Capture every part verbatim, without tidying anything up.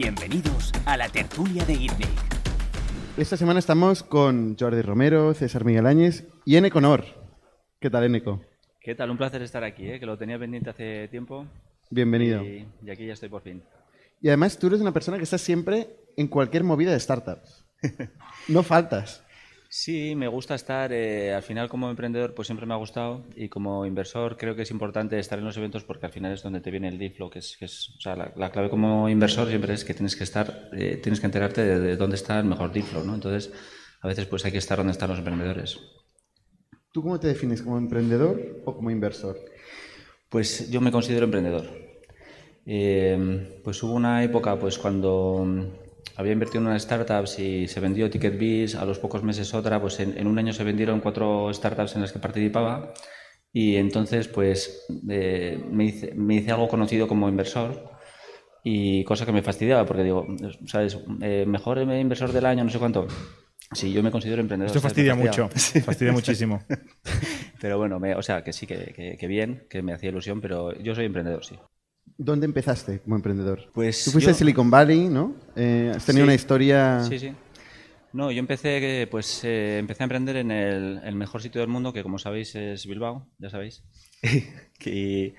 Bienvenidos a la tertulia de ITNIC. Esta semana estamos con Jordi Romero, César Miguel Áñez y Eneco Nor. ¿Qué tal, Eneco? ¿Qué tal? Un placer estar aquí, ¿eh? Que lo tenía pendiente hace tiempo. Bienvenido. Y, y aquí ya estoy por fin. Y además tú eres una persona que está siempre en cualquier movida de startups. No faltas. Sí, me gusta estar, eh, al final como emprendedor pues siempre me ha gustado, y como inversor creo que es importante estar en los eventos porque al final es donde te viene el deal flow, que es, que es o sea, la, la clave como inversor siempre es que tienes que estar, eh, tienes que enterarte de, de dónde está el mejor deal flow, ¿no? Entonces a veces pues hay que estar donde están los emprendedores. ¿Tú cómo te defines, como emprendedor o como inversor? Pues yo me considero emprendedor. Eh, pues hubo una época pues cuando había invertido en unas startups y se vendió TicketBiz, a los pocos meses otra, pues en, en un año se vendieron cuatro startups en las que participaba, y entonces pues eh, me, hice, me hice algo conocido como inversor, y cosa que me fastidiaba porque digo, ¿sabes? Eh, mejor inversor del año, no sé cuánto. Sí, yo me considero emprendedor. Esto fastidia mucho, fastidia muchísimo. Pero bueno, me, o sea, que sí, que, que, que bien, que me hacía ilusión, pero yo soy emprendedor, sí. ¿Dónde empezaste como emprendedor? Pues Tú fuiste yo... a Silicon Valley, ¿no? Eh, has tenido sí, una historia... Sí, sí. No, yo empecé, pues, eh, empecé a emprender en el, el mejor sitio del mundo, que como sabéis es Bilbao, ya sabéis. y,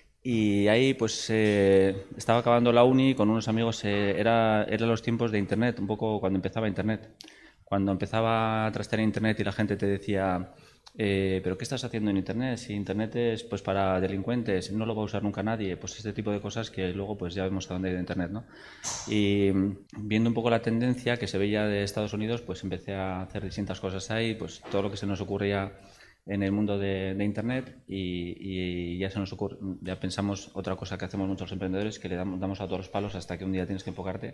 y ahí pues eh, estaba acabando la uni con unos amigos, eh, era, eran los tiempos de Internet, un poco cuando empezaba Internet. Cuando empezaba a trastear Internet y la gente te decía... Eh, ¿pero qué estás haciendo en Internet? Si Internet es pues para delincuentes, no lo va a usar nunca nadie, pues este tipo de cosas que luego pues ya vemos a dónde ha ido Internet, ¿no? Y viendo un poco la tendencia que se veía de Estados Unidos, pues empecé a hacer distintas cosas ahí, pues todo lo que se nos ocurría en el mundo de, de Internet, y, y ya se nos ocurre, ya pensamos otra cosa que hacemos muchos emprendedores, que le damos, damos a todos los palos hasta que un día tienes que enfocarte.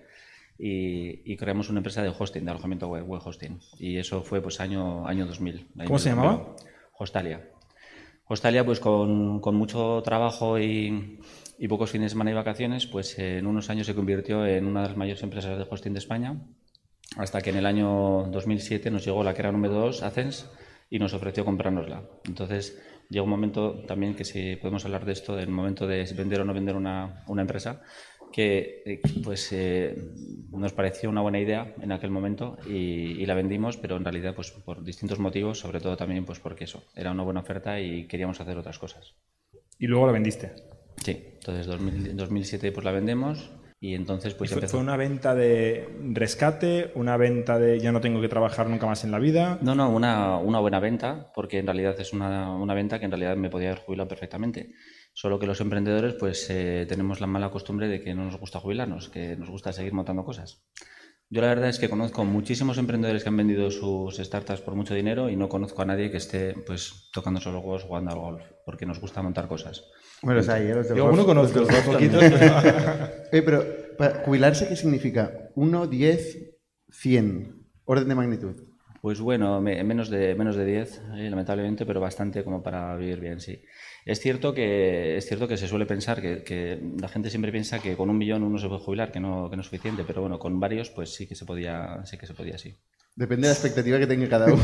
Y, y creamos una empresa de hosting, de alojamiento web, web hosting. Y eso fue pues año, año dos mil. ¿Cómo se llamaba? Hostalia. Hostalia, pues con, con mucho trabajo y, y pocos fines de semana y vacaciones, pues en unos años se convirtió en una de las mayores empresas de hosting de España, hasta que en el año dos mil siete nos llegó la que era número dos, Ascens, y nos ofreció comprárnosla. Entonces llegó un momento también que, si podemos hablar de esto, del momento de vender o no vender una, una empresa, que pues eh, nos pareció una buena idea en aquel momento, y, y la vendimos, pero en realidad pues por distintos motivos, sobre todo también pues porque eso, era una buena oferta y queríamos hacer otras cosas. ¿Y luego la vendiste? Sí, entonces en dos mil siete pues la vendemos, y entonces pues ¿Y fue, empezó... ¿Fue una venta de rescate? ¿Una venta de ya no tengo que trabajar nunca más en la vida? No, no, una, una buena venta, porque en realidad es una, una venta que en realidad me podía haber jubilado perfectamente. Solo que los emprendedores pues eh, tenemos la mala costumbre de que no nos gusta jubilarnos, que nos gusta seguir montando cosas. Yo la verdad es que conozco muchísimos emprendedores que han vendido sus startups por mucho dinero, y no conozco a nadie que esté pues tocando solo huevos jugando al golf, porque nos gusta montar cosas. Bueno, o sea, ¿eh? Los del Yo golf, uno conozco, los del golf poquitos. Oye, pero para jubilarse, ¿qué significa? uno, diez, cien. Orden de magnitud. Pues bueno, me, menos de menos de diez, eh, lamentablemente, pero bastante como para vivir bien, sí. Es cierto que es cierto que se suele pensar que, que la gente siempre piensa que con un millón uno se puede jubilar, que no, que no es suficiente, pero bueno, con varios pues sí que se podía, sí que se podía, sí. Depende de la expectativa que tenga cada uno.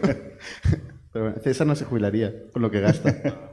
Pero bueno, César no se jubilaría con lo que gasta.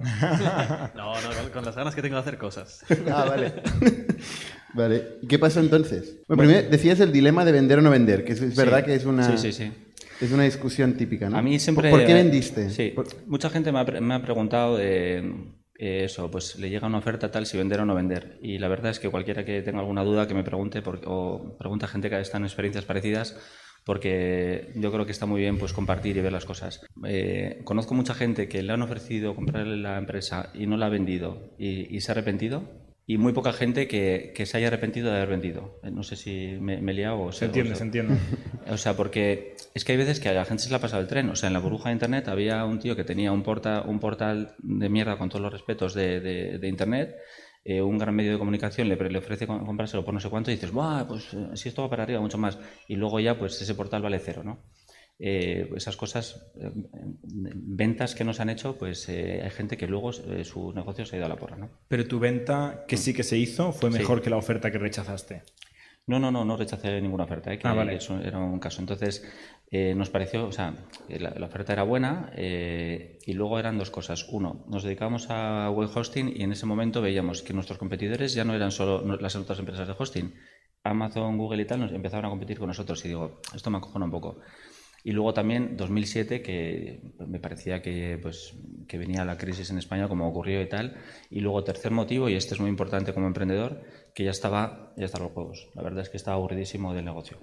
No, no, con, con las ganas que tengo de hacer cosas. Ah, vale. Vale. ¿Y qué pasó entonces? Bueno, primero decías el dilema de vender o no vender, que es, es verdad Sí. que es una... Sí, sí, sí. Es una discusión típica, ¿no? A mí siempre... ¿Por, por qué vendiste? Sí, Por... mucha gente me ha, me ha preguntado eh, eh, eso, pues le llega una oferta tal, si vender o no vender. Y la verdad es que cualquiera que tenga alguna duda que me pregunte, por, o pregunta a gente que está en experiencias parecidas, porque yo creo que está muy bien pues compartir y ver las cosas. Eh, conozco mucha gente que le han ofrecido comprarle la empresa y no la ha vendido y, y se ha arrepentido. Y muy poca gente que, que se haya arrepentido de haber vendido. No sé si me, me he liado o... Se entiende, se entiende. O sea, porque es que hay veces que a la gente se le ha pasado el tren. O sea, en la burbuja de Internet había un tío que tenía un, porta, un portal de mierda, con todos los respetos, de, de, de Internet, eh, un gran medio de comunicación, le, le ofrece comprárselo por no sé cuánto, y dices, ¡buah! Pues eh, si esto va para arriba, mucho más. Y luego ya, pues ese portal vale cero, ¿no? Eh, esas cosas, eh, ventas que nos han hecho, pues eh, hay gente que luego eh, su negocio se ha ido a la porra, ¿no? Pero tu venta, que sí que se hizo, fue mejor sí. que la oferta que rechazaste. No, no, no, no rechacé ninguna oferta, ¿eh? Que ah, vale. Eso era un caso. Entonces, eh, nos pareció, o sea, la, la oferta era buena, eh, y luego eran dos cosas. Uno, nos dedicábamos a web hosting y en ese momento veíamos que nuestros competidores ya no eran solo las otras empresas de hosting, Amazon, Google y tal nos empezaron a competir con nosotros y digo, esto me acojona un poco. Y luego también dos mil siete, que me parecía que, pues, que venía la crisis en España, como ocurrió y tal. Y luego tercer motivo, y este es muy importante como emprendedor, que ya estaba, ya estaban los juegos. La verdad es que estaba aburridísimo del negocio.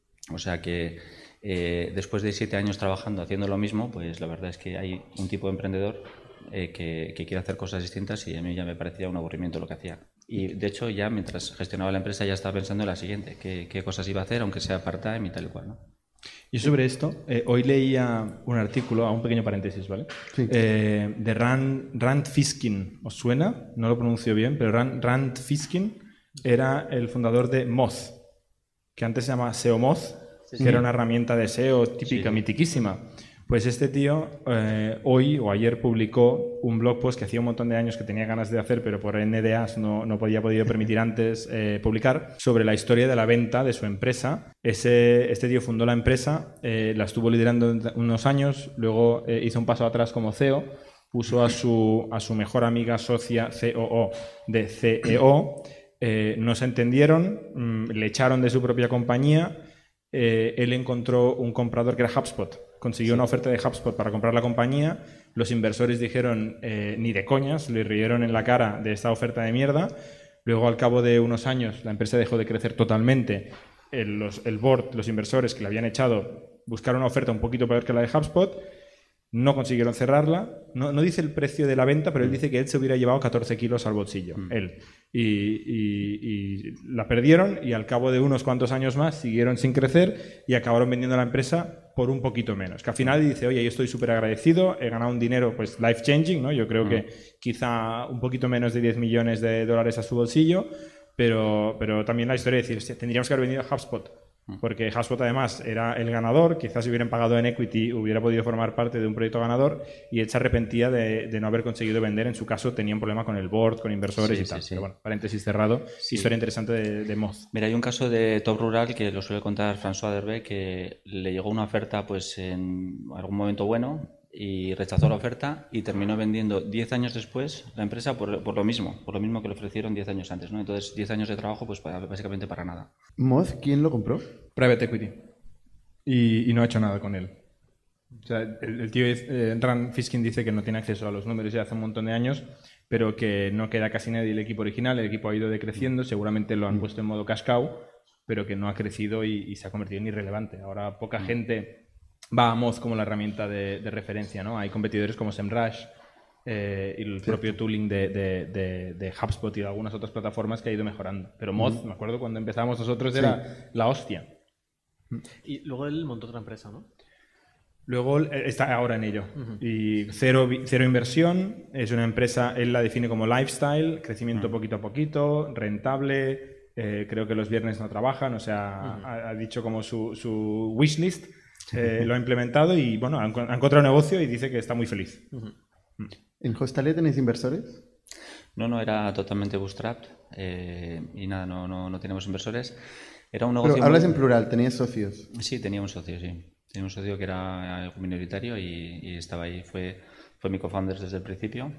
O sea que eh, después de siete años trabajando haciendo lo mismo, pues la verdad es que hay un tipo de emprendedor eh, que, que quiere hacer cosas distintas y a mí ya me parecía un aburrimiento lo que hacía. Y de hecho ya mientras gestionaba la empresa ya estaba pensando en la siguiente, qué, qué cosas iba a hacer, aunque sea part-time y tal y cual, ¿no? Y sobre esto, eh, hoy leía un artículo, a un pequeño paréntesis, ¿vale? Sí. Eh, de Rand, Rand Fishkin. ¿Os suena? No lo pronuncio bien, pero Rand, Rand Fishkin era el fundador de Moz, que antes se llamaba S E O Moz, Sí, que sí. era una herramienta de S E O típica, Sí. mitiquísima. Pues este tío eh, hoy o ayer publicó un blog post que hacía un montón de años que tenía ganas de hacer, pero por N D As no, no podía podido permitir antes eh, publicar, sobre la historia de la venta de su empresa. Ese, este tío fundó la empresa, eh, la estuvo liderando unos años, luego eh, hizo un paso atrás como C E O, puso a su, a su mejor amiga socia C O O de C E O, eh, no se entendieron, mmm, le echaron de su propia compañía. Eh, él encontró un comprador que era HubSpot, consiguió sí. una oferta de HubSpot para comprar la compañía, los inversores dijeron eh, ni de coñas, le rieron en la cara de esta oferta de mierda. Luego al cabo de unos años la empresa dejó de crecer totalmente, el, los, el board, los inversores que le habían echado buscaron una oferta un poquito peor que la de HubSpot, no consiguieron cerrarla, no, no dice el precio de la venta, pero él dice que él se hubiera llevado catorce kilos al bolsillo, mm. él. Y, y, y la perdieron y al cabo de unos cuantos años más siguieron sin crecer y acabaron vendiendo la empresa por un poquito menos. Que al final dice, oye, yo estoy súper agradecido, he ganado un dinero pues life changing, ¿no? Yo creo mm. que quizá un poquito menos de diez millones de dólares a su bolsillo, pero, pero también la historia de decir, tendríamos que haber vendido a HubSpot. Porque HubSpot además era el ganador, quizás si hubieran pagado en equity hubiera podido formar parte de un proyecto ganador y él se arrepentía de, de no haber conseguido vender. En su caso tenía un problema con el board, con inversores sí, y tal. Sí, sí. Pero bueno, paréntesis cerrado, sí. Historia interesante de, de Moz. Mira, hay un caso de Top Rural que lo suele contar François Derbe, que le llegó una oferta pues en algún momento bueno y rechazó la oferta y terminó vendiendo diez años después la empresa por, por lo mismo, por lo mismo que le ofrecieron diez años antes, ¿no? Entonces, diez años de trabajo, pues para, básicamente para nada. ¿Moz quién lo compró? Private Equity. Y, y no ha hecho nada con él. O sea, el, el tío eh, Rand Fishkin dice que no tiene acceso a los números ya hace un montón de años, pero que no queda casi nadie del equipo original. El equipo ha ido decreciendo, seguramente lo han puesto en modo cash cow, pero que no ha crecido y, y se ha convertido en irrelevante. Ahora poca gente va a Moz como la herramienta de, de referencia, ¿no? Hay competidores como SEMrush eh, y el propio tooling de, de, de, de HubSpot y de algunas otras plataformas que ha ido mejorando. Pero Moz, me acuerdo cuando empezamos nosotros, era sí. la hostia. Y luego él montó otra empresa, ¿no? Luego está ahora en ello. Uh-huh. Y cero, cero inversión, es una empresa, él la define como lifestyle, crecimiento uh-huh. poquito a poquito, rentable, eh, creo que los viernes no trabajan, o sea, uh-huh. ha, ha dicho como su, su wishlist, eh, lo ha implementado y bueno, ha, ha encontrado un negocio y dice que está muy feliz. Uh-huh. ¿En Hostalia tenéis inversores? No, no, era totalmente bootstrapped eh, y nada, no, no, no tenemos inversores. Era un negocio. Pero hablas muy... en plural, ¿tenías socios? Sí, tenía un socio, sí. Tenía un socio que era algo minoritario y, y estaba ahí, fue, fue mi co-founder desde el principio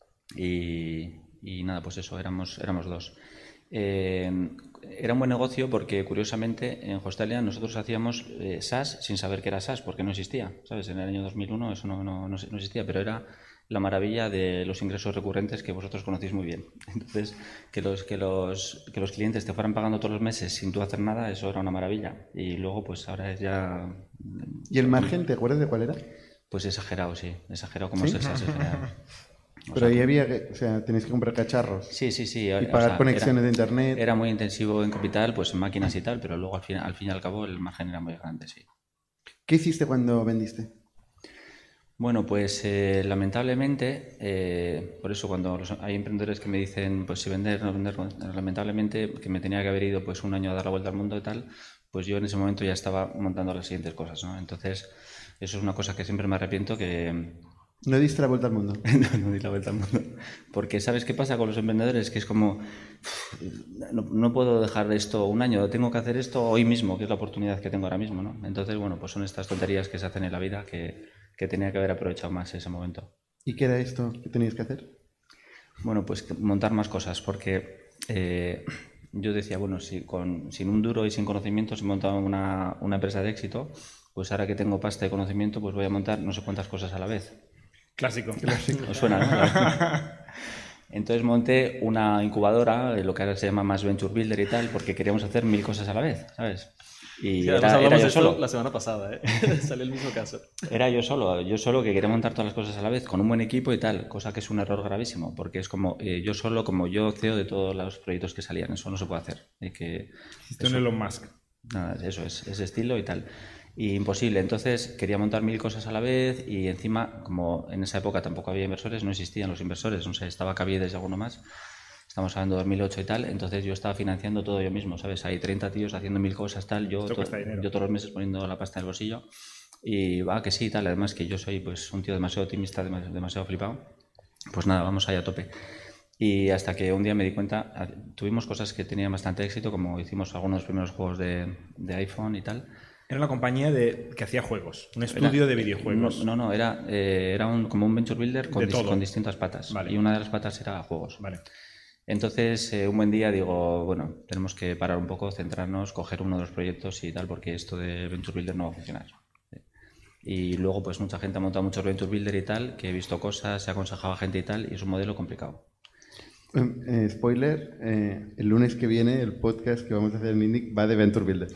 y, y nada, pues eso, éramos, éramos dos. Eh, era un buen negocio porque curiosamente en Hostalia nosotros hacíamos eh, SaaS sin saber que era SaaS porque no existía, ¿sabes? En el año dos mil uno eso no, no, no, no existía, pero era la maravilla de los ingresos recurrentes que vosotros conocéis muy bien. Entonces, que los, que los, que los clientes te fueran pagando todos los meses sin tú hacer nada, eso era una maravilla. Y luego, pues ahora es ya... ¿Y el margen, te acuerdas de cuál era? Pues exagerado, sí. Exagerado como ¿Sí? es el SaaS en general. O Pero sea, ahí había que, o sea, tenéis que comprar cacharros. Sí, sí, sí. Y pagar o sea, conexiones era, de internet. Era muy intensivo en capital, pues en máquinas y tal, pero luego al fin, al fin y al cabo el margen era muy grande, sí. ¿Qué hiciste cuando vendiste? Bueno, pues eh, lamentablemente, eh, por eso cuando los, hay emprendedores que me dicen, pues si vender, no vender, lamentablemente que me tenía que haber ido pues un año a dar la vuelta al mundo y tal, pues yo en ese momento ya estaba montando las siguientes cosas, ¿no? Entonces, eso es una cosa que siempre me arrepiento que... ¿No diste la vuelta al mundo? no, no di la vuelta al mundo. Porque ¿sabes qué pasa con los emprendedores? Que es como, no, no puedo dejar esto un año, tengo que hacer esto hoy mismo, que es la oportunidad que tengo ahora mismo, ¿no? Entonces, bueno, pues son estas tonterías que se hacen en la vida que, que tenía que haber aprovechado más ese momento. ¿Y qué era esto que tenías que hacer? Bueno, pues montar más cosas, porque eh, yo decía, bueno, si con, sin un duro y sin conocimiento, si he montado una, una empresa de éxito, pues ahora que tengo pasta y conocimiento, pues voy a montar no sé cuántas cosas a la vez. Clásico. Clásico. ¿Os suena, no? Entonces monté una incubadora, lo que ahora se llama más Venture Builder y tal, porque queríamos hacer mil cosas a la vez, ¿sabes? Y Sí, era, hablamos era de yo esto solo. la semana pasada, ¿eh? Salió el mismo caso. Era yo solo, yo solo que quería montar todas las cosas a la vez, con un buen equipo y tal, cosa que es un error gravísimo, porque es como eh, yo solo, como yo C E O de todos los proyectos que salían, eso no se puede hacer. Hay que, Hiciste un Elon Musk. Nada, eso es, ese estilo y tal. Y imposible. Entonces quería montar mil cosas a la vez y encima, como en esa época tampoco había inversores, no existían los inversores, no sé, estaba Caviedes y alguno más. Estamos hablando de dos mil ocho y tal, entonces yo estaba financiando todo yo mismo, ¿sabes? Hay treinta tíos haciendo mil cosas, tal, yo, to yo todos los meses poniendo la pasta en el bolsillo y va, que sí, tal, además que yo soy pues un tío demasiado optimista, demasiado, demasiado flipado, pues nada, vamos ahí a tope. Y hasta que un día me di cuenta, tuvimos cosas que tenían bastante éxito, como hicimos algunos primeros juegos de, de iPhone y tal. Era una compañía de, que hacía juegos, un estudio era, de videojuegos. No, no, no era, eh, era un, como un venture builder con, dis, con distintas patas. Vale. Y una de las patas era juegos. Vale. Entonces, eh, un buen día digo, bueno, tenemos que parar un poco, centrarnos, coger uno de los proyectos y tal, porque esto de venture builder no va a funcionar. Y luego, pues mucha gente ha montado muchos venture builder y tal, que he visto cosas, se ha aconsejado a gente y tal, y es un modelo complicado. Eh, spoiler, eh, el lunes que viene el podcast que vamos a hacer en Indic va de Venture Builder.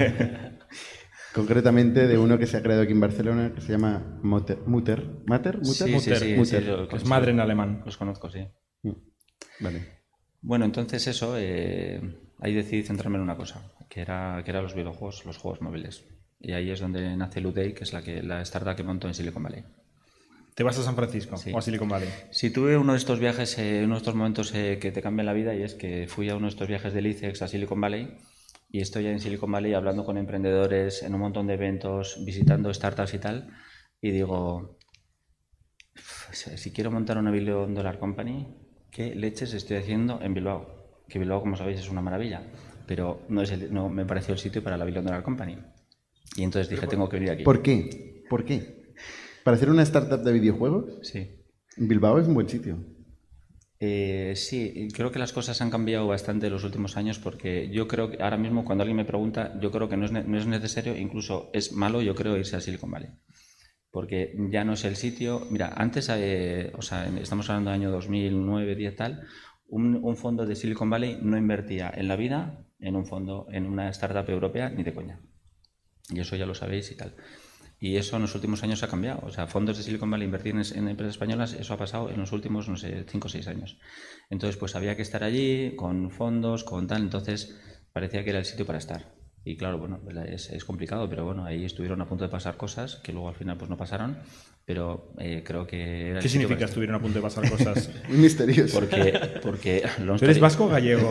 Concretamente de uno que se ha creado aquí en Barcelona que se llama Mutter. ¿Mutter? ¿Mutter? Sí, Mutter. Sí, sí, Mutter. Sí, lo, que es madre en alemán. Los conozco, sí. Vale. Bueno, entonces eso, eh, ahí decidí centrarme en una cosa, que era, que era los videojuegos, los juegos móviles. Y ahí es donde nace Luday, que es la, que, la startup que montó en Silicon Valley. ¿Te vas a San Francisco sí. o a Silicon Valley? Sí, tuve uno de estos viajes, eh, uno de estos momentos eh, que te cambian la vida, y es que fui a uno de estos viajes del ICEX a Silicon Valley y estoy en Silicon Valley hablando con emprendedores en un montón de eventos, visitando startups y tal, y digo, si quiero montar una billion dollar company, ¿qué leches estoy haciendo en Bilbao? Que Bilbao, como sabéis, es una maravilla, pero no, es el, no me pareció el sitio para la billion dollar company. Y entonces dije, tengo que venir aquí. ¿Por qué? ¿Por qué? ¿Para hacer una startup de videojuegos? Sí. Bilbao es un buen sitio. Eh, sí, creo que las cosas han cambiado bastante en los últimos años, porque yo creo que ahora mismo cuando alguien me pregunta, yo creo que no es, no es necesario, incluso es malo, yo creo, irse a Silicon Valley. Porque ya no es el sitio. Mira, antes, eh, o sea, estamos hablando del año dos mil nueve, diez tal, un, un fondo de Silicon Valley no invertía en la vida en un fondo, en una startup europea, ni de coña. Y eso ya lo sabéis y tal. Y eso en los últimos años ha cambiado. O sea, fondos de Silicon Valley invertir en, en empresas españolas, eso ha pasado en los últimos, no sé, cinco o seis años. Entonces, pues había que estar allí con fondos, con tal. Entonces, parecía que era el sitio para estar. Y claro, bueno, es, es complicado, pero bueno, ahí estuvieron a punto de pasar cosas que luego al final pues no pasaron. Pero eh, creo que era el ¿Qué sitio significa para estuvieron a punto de pasar cosas? Muy misterioso. Porque, porque long ¿Tú eres story- vasco o gallego?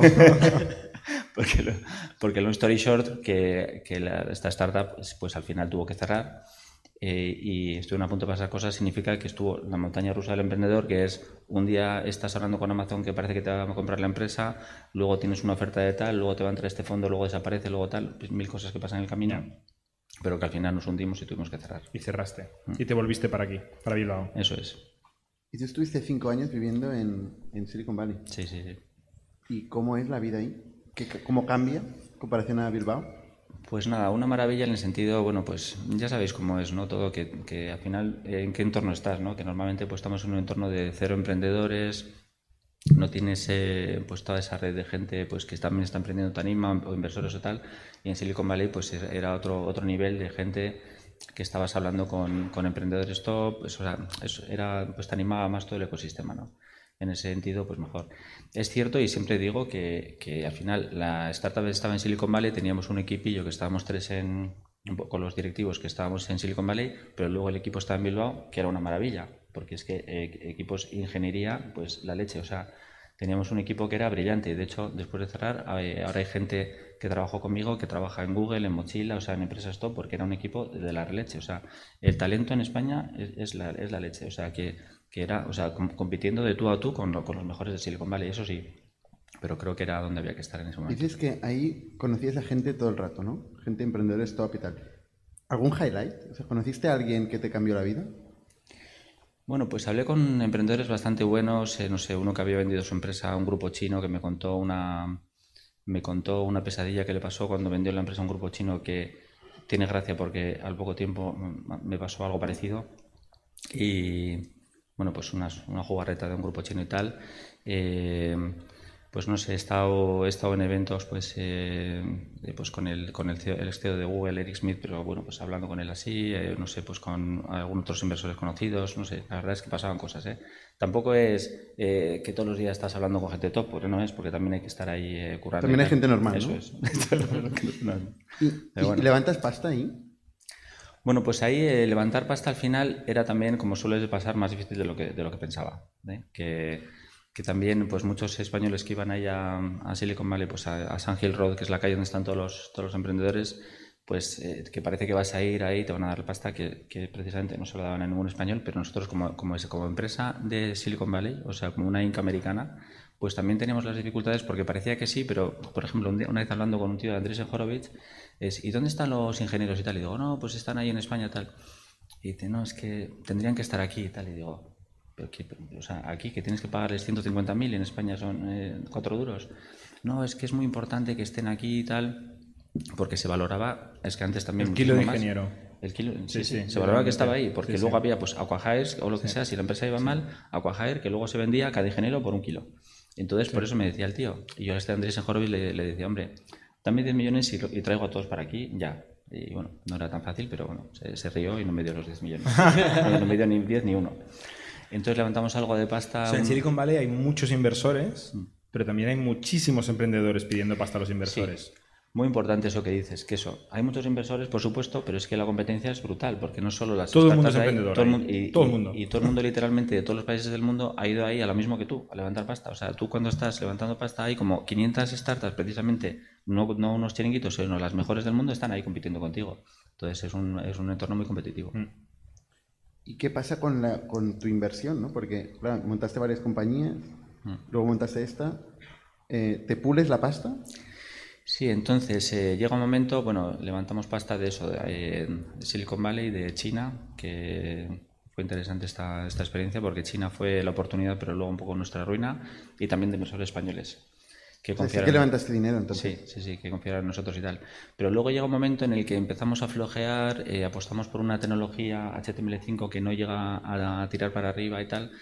porque, lo- porque long story short, que, que la- esta startup pues, pues al final tuvo que cerrar, eh, y estuvieron a punto de pasar cosas, significa que estuvo la montaña rusa del emprendedor, que es un día estás hablando con Amazon que parece que te va a comprar la empresa, luego tienes una oferta de tal, luego te va a entrar este fondo, luego desaparece, luego tal, pues mil cosas que pasan en el camino, pero que al final nos hundimos y tuvimos que cerrar. Y cerraste. Y te volviste para aquí, para Bilbao. Eso es. Y tú estuviste cinco años viviendo en, en Silicon Valley. Sí, sí, sí. ¿Y cómo es la vida ahí? ¿Qué, ¿Cómo cambia en comparación a Bilbao? Pues nada, una maravilla en el sentido, bueno, pues ya sabéis cómo es, ¿no? Todo, que, que al final, ¿en qué entorno estás, no? Que normalmente pues estamos en un entorno de cero emprendedores, no tienes eh, pues toda esa red de gente pues que también está emprendiendo, te anima, o inversores o tal, y en Silicon Valley pues era otro, otro nivel de gente que estabas hablando con, con emprendedores top, pues, o sea, eso era, pues te animaba más todo el ecosistema, ¿no? En ese sentido, pues mejor. Es cierto, y siempre digo que, que al final la startup estaba en Silicon Valley, teníamos un equipillo que estábamos tres en, con los directivos que estábamos en Silicon Valley, pero luego el equipo estaba en Bilbao, que era una maravilla, porque es que eh, equipos ingeniería, pues la leche, o sea, teníamos un equipo que era brillante, y de hecho, después de cerrar, eh, ahora hay gente que trabajó conmigo, que trabaja en Google, en Mochila, o sea, en empresas top, porque era un equipo de la leche, o sea, el talento en España es, es, la, es la leche, o sea, que que era, o sea, compitiendo de tú a tú con, con los mejores de Silicon Valley, eso sí, pero creo que era donde había que estar en ese momento. Dices que ahí conocías a gente todo el rato, ¿no? Gente emprendedores top y tal. ¿Algún highlight? O sea, ¿conociste a alguien que te cambió la vida? Bueno, pues hablé con emprendedores bastante buenos, eh, no sé, uno que había vendido su empresa a un grupo chino que me contó una, me contó una pesadilla que le pasó cuando vendió la empresa a un grupo chino, que tiene gracia porque al poco tiempo me pasó algo parecido. Y bueno, pues una, una jugarreta de un grupo chino y tal. Eh, pues no sé, he estado, he estado en eventos pues, eh, pues con el con el C E O, el C E O de Google, Eric Schmidt, pero bueno, pues hablando con él así, eh, no sé, pues con algunos otros inversores conocidos, no sé, la verdad es que pasaban cosas, ¿eh? Tampoco es eh, que todos los días estás hablando con gente top, porque no es, porque también hay que estar ahí eh, currando. También hay gente normal, Eso ¿no? es. ¿Y, Pero bueno. ¿Y levantas pasta ahí? Bueno, pues ahí eh, levantar pasta al final era también, como suele pasar, más difícil de lo que, de lo que pensaba, ¿eh? Que, que también pues muchos españoles que iban ahí a, a Silicon Valley, pues a, a Sand Hill Road, que es la calle donde están todos los, todos los emprendedores, pues eh, que parece que vas a ir ahí, te van a dar la pasta, que, que precisamente no se lo daban a ningún español, pero nosotros como, como, ese, como empresa de Silicon Valley, o sea, como una Inca americana, pues también teníamos las dificultades porque parecía que sí, pero por ejemplo, un día, una vez hablando con un tío de Andrés Horowitz, es, ¿y dónde están los ingenieros y tal? Y digo, no, pues están ahí en España tal. Y dice, no, es que tendrían que estar aquí y tal. Y digo, pero que, o sea, aquí que tienes que pagarles ciento cincuenta mil y en España son eh, cuatro duros. No, es que es muy importante que estén aquí y tal, porque se valoraba, es que antes también... El kilo de más, ingeniero. El kilo, sí, Sí, sí, sí, se valoraba que estaba ahí, porque sí, luego sí. había pues Aquahires o lo que Sí. sea, si la empresa iba mal, Aquahire, que luego se vendía cada ingeniero por un kilo. Entonces, Sí. por eso me decía el tío, y yo a este Andrés Horowitz le, le decía, hombre, dame diez millones y, y traigo a todos para aquí, ya. Y bueno, no era tan fácil, pero bueno, se, se rió y no me dio los diez millones. no, no me dio ni diez ni uno. Entonces levantamos algo de pasta. O sea, en un... Silicon Valley hay muchos inversores, pero también hay muchísimos emprendedores pidiendo pasta a los inversores. Sí. Muy importante eso que dices, que eso, hay muchos inversores, por supuesto, pero es que la competencia es brutal, porque no solo las Todo el mundo startups es de ahí, emprendedor todo el ahí. mundo, y, Todo el y- mundo. y todo el mundo literalmente de todos los países del mundo ha ido ahí a lo mismo que tú, a levantar pasta. O sea, tú cuando estás levantando pasta hay como quinientas startups, precisamente, no, no unos chiringuitos, sino las mejores del mundo están ahí compitiendo contigo. Entonces es un, es un entorno muy competitivo. Mm. ¿Y qué pasa con, la, con tu inversión, ¿no? Porque, claro, montaste varias compañías, Mm. luego montaste esta. Eh, ¿Te pules la pasta? Sí, entonces eh, llega un momento, bueno, levantamos pasta de eso, de, eh, de Silicon Valley, de China, que fue interesante esta, esta experiencia porque China fue la oportunidad, pero luego un poco nuestra ruina, y también de inversores españoles. Que O sea, sí confiaron- que levantaste dinero, entonces. Sí, sí, sí, que confiaron en nosotros y tal. Pero luego llega un momento en el que empezamos a flojear, eh, apostamos por una tecnología H T M L cinco que no llega a, a tirar para arriba y tal,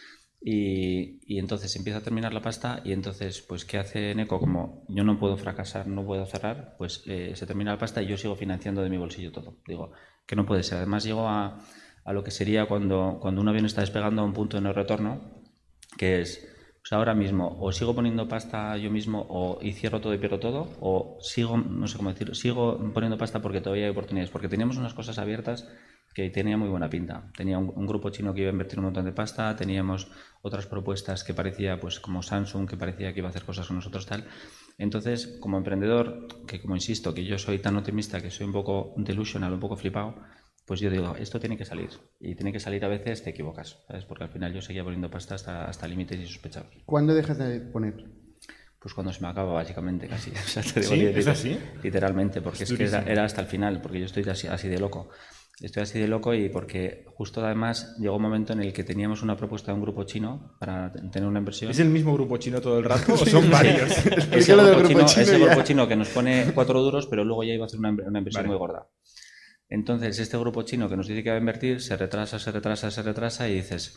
y, y entonces empieza a terminar la pasta y entonces, pues, ¿qué hace Neco? Como yo no puedo fracasar, no puedo cerrar, pues eh, se termina la pasta y yo sigo financiando de mi bolsillo todo. Digo, que no puede ser. Además llego a, a lo que sería cuando, cuando un avión está despegando a un punto de no retorno, que es... Pues ahora mismo o sigo poniendo pasta yo mismo o y cierro todo y pierdo todo, o sigo, no sé cómo decirlo, sigo poniendo pasta porque todavía hay oportunidades, porque teníamos unas cosas abiertas que tenía muy buena pinta. Tenía un, un grupo chino que iba a invertir un montón de pasta, teníamos otras propuestas que parecía, pues como Samsung, que parecía que iba a hacer cosas con nosotros tal. Entonces, como emprendedor, que como insisto, que yo soy tan optimista, que soy un poco delusional, un poco flipado, pues yo digo, esto tiene que salir. Y tiene que salir a veces, te equivocas, ¿sabes? Porque al final yo seguía poniendo pasta hasta, hasta límites insospechados. ¿Cuándo dejas de poner? Pues cuando se me acaba, básicamente, casi. O sea, te digo, ¿Sí? liter- ¿Es así? Literalmente, porque Es es, que era, durísimo. era hasta el final, porque yo estoy así, así de loco. Estoy así de loco y porque justo además llegó un momento en el que teníamos una propuesta de un grupo chino para t- tener una inversión. ¿Es el mismo grupo chino todo el rato o son varios? Ese Explícalo del grupo, grupo chino, chino ese ya. grupo chino que nos pone cuatro duros, pero luego ya iba a hacer una, una inversión Vale. muy gorda. Entonces, este grupo chino que nos dice que va a invertir se retrasa, se retrasa, se retrasa y dices,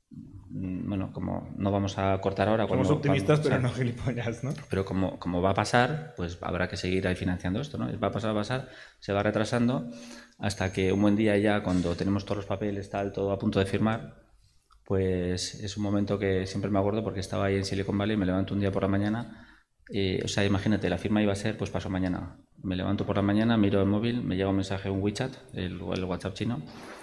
mm, bueno, como no vamos a cortar ahora. Somos cuando- optimistas, cuando- pero o sea, no gilipollas, ¿no? pero como, como va a pasar, pues habrá que seguir ahí financiando esto, ¿no? Va a pasar, va a pasar, se va retrasando hasta que un buen día ya, cuando tenemos todos los papeles, tal, todo a punto de firmar, pues es un momento que siempre me acuerdo porque estaba ahí en Silicon Valley, me levanto un día por la mañana, y, o sea, imagínate, la firma iba a ser, pues pasó mañana. Me levanto por la mañana, miro el móvil, me llega un mensaje, un WeChat, el, el WhatsApp chino,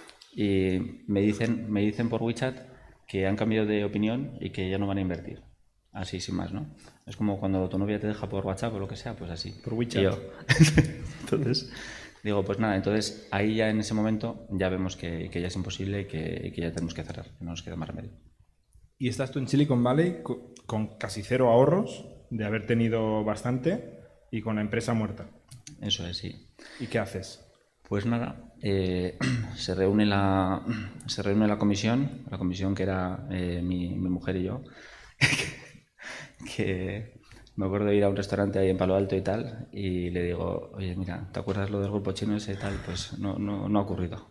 y me dicen, me dicen por WeChat que han cambiado de opinión y que ya no van a invertir. Así, sin más, ¿no? Es como cuando tu novia te deja por WhatsApp o lo que sea, pues así. Por WeChat. Y yo- entonces, digo, pues nada, entonces ahí ya en ese momento ya vemos que, que ya es imposible y que, y que ya tenemos que cerrar, que no nos queda más remedio. Y estás tú en Silicon Valley co- con casi cero ahorros, de haber tenido bastante, y con la empresa muerta. Eso es, sí. ¿Y qué haces? Pues nada, eh, se reúne la se reúne la comisión, la comisión que era eh, mi, mi mujer y yo, que Me acuerdo de ir a un restaurante ahí en Palo Alto y tal, y le digo, oye, mira, ¿te acuerdas lo del grupo chino ese y tal? Pues no, no, no ha ocurrido.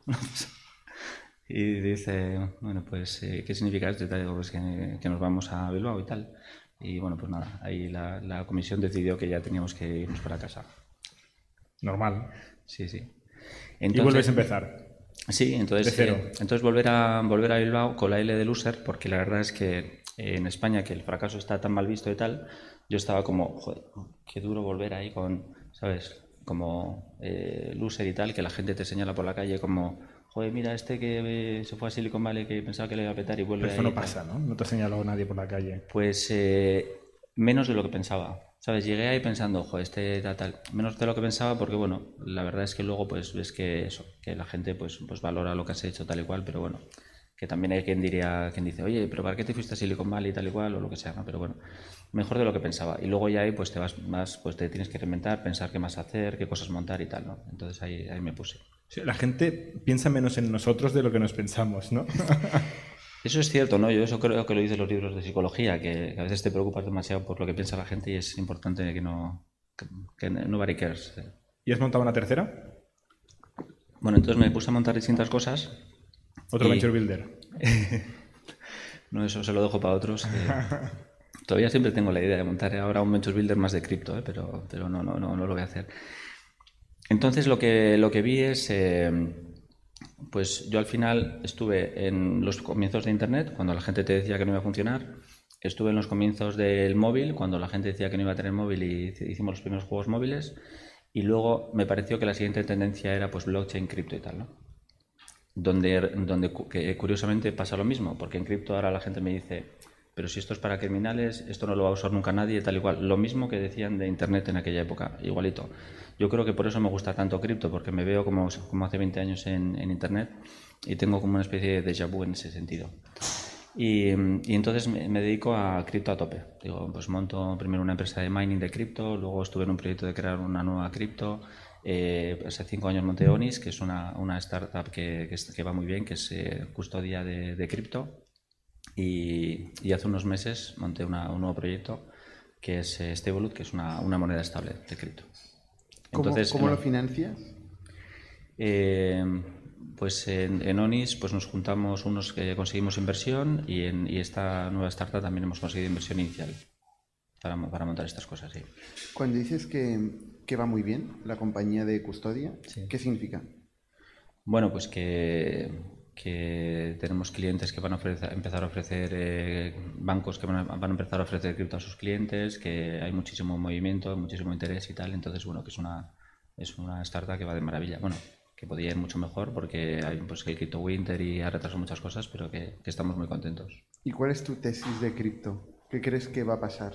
Y dice, bueno, pues, eh, ¿qué significa esto? Y tal, digo, pues que, que nos vamos a Bilbao y tal. Y bueno, pues nada, ahí la, la comisión decidió que ya teníamos que irnos para casa. Normal. Sí, sí. Entonces, y vuelves a empezar. Sí, entonces, de cero. Eh, entonces volver a volver a Bilbao con la L de loser, porque la verdad es que eh, en España, que el fracaso está tan mal visto y tal, yo estaba como, joder, qué duro volver ahí con, ¿sabes? Como eh, loser y tal, que la gente te señala por la calle como, joder, mira, este que eh, se fue a Silicon Valley, que pensaba que le iba a petar y vuelve. Pero eso ahí, no pasa, ¿no? No te ha señalado nadie por la calle. Pues eh, menos de lo que pensaba. ¿Sabes? Llegué ahí pensando, joder, este tal, tal. Menos de lo que pensaba porque, bueno, la verdad es que luego pues ves que eso, que la gente pues, pues valora lo que has hecho tal y cual, pero bueno, que también hay quien diría, quien dice, oye, pero ¿para qué te fuiste a Silicon Valley y tal y cual o lo que sea, ¿no? Pero bueno, mejor de lo que pensaba. Y luego ya ahí pues te vas más, pues te tienes que reinventar, pensar qué más hacer, qué cosas montar y tal, ¿no? Entonces ahí, ahí me puse. Sí, la gente piensa menos en nosotros de lo que nos pensamos, ¿no? Eso es cierto, ¿no? Yo eso creo que lo dicen los libros de psicología, que a veces te preocupas demasiado por lo que piensa la gente y es importante que no... que, que nobody cares. ¿Y has montado una tercera? Bueno, entonces me puse a montar distintas cosas. ¿Otro y... venture builder? No, eso se lo dejo para otros. Que... Todavía siempre tengo la idea de montar ahora un venture builder más de cripto, ¿eh? pero, pero no, no, no, no lo voy a hacer. Entonces lo que, lo que vi es... Eh... Pues yo al final estuve en los comienzos de Internet, cuando la gente te decía que no iba a funcionar. Estuve en los comienzos del móvil, cuando la gente decía que no iba a tener móvil y hicimos los primeros juegos móviles. Y luego me pareció que la siguiente tendencia era pues blockchain, cripto y tal, ¿no? Donde, donde que, curiosamente pasa lo mismo, porque en cripto ahora la gente me dice, pero si esto es para criminales, esto no lo va a usar nunca nadie, tal y cual. Lo mismo que decían de Internet en aquella época, igualito. Yo creo que por eso me gusta tanto cripto, porque me veo como, como hace veinte años en, en Internet y tengo como una especie de déjà vu en ese sentido. Y, y entonces me, me dedico a cripto a tope. Digo, pues monto primero una empresa de mining de cripto, luego estuve en un proyecto de crear una nueva cripto. Eh, pues hace cinco años monté Onis, que es una, una startup que, que, que va muy bien, que es eh, custodia de, de cripto. Y, y hace unos meses monté una, un nuevo proyecto que es eh, Stablewood, que es una, una moneda estable de cripto. Entonces, ¿Cómo, ¿cómo lo financias? Eh, pues en, en Onis pues nos juntamos unos que conseguimos inversión y en y esta nueva startup también hemos conseguido inversión inicial para, para montar estas cosas. Sí. Cuando dices que, que va muy bien la compañía de custodia, sí. ¿Qué significa? Bueno, pues que, que tenemos clientes que van a ofrecer, empezar a ofrecer, eh, bancos que van a, van a empezar a ofrecer cripto a sus clientes, que hay muchísimo movimiento, muchísimo interés y tal. Entonces, bueno, que es una, es una startup que va de maravilla. Bueno, que podría ir mucho mejor porque hay pues, el Crypto Winter y ha retrasado muchas cosas, pero que, que estamos muy contentos. ¿Y cuál es tu tesis de cripto? ¿Qué crees que va a pasar?